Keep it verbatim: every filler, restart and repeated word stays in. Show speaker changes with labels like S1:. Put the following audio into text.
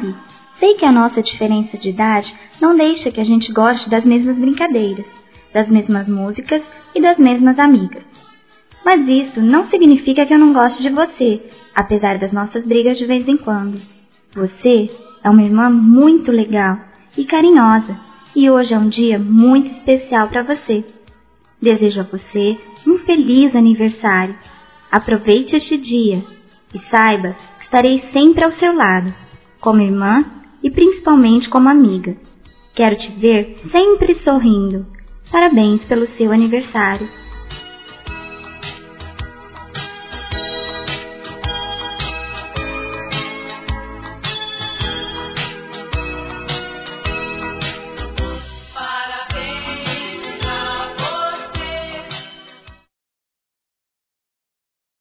S1: sabe? Sei que a nossa diferença de idade não deixa que a gente goste das mesmas brincadeiras, das mesmas músicas e das mesmas amigas. Mas isso não significa que eu não goste de você, apesar das nossas brigas de vez em quando. Você é uma irmã muito legal e carinhosa, e hoje é um dia muito especial para você. Desejo a você um feliz aniversário. Aproveite este dia e saiba que estarei sempre ao seu lado, como irmã e principalmente como amiga. Quero te ver sempre sorrindo. Parabéns pelo seu aniversário.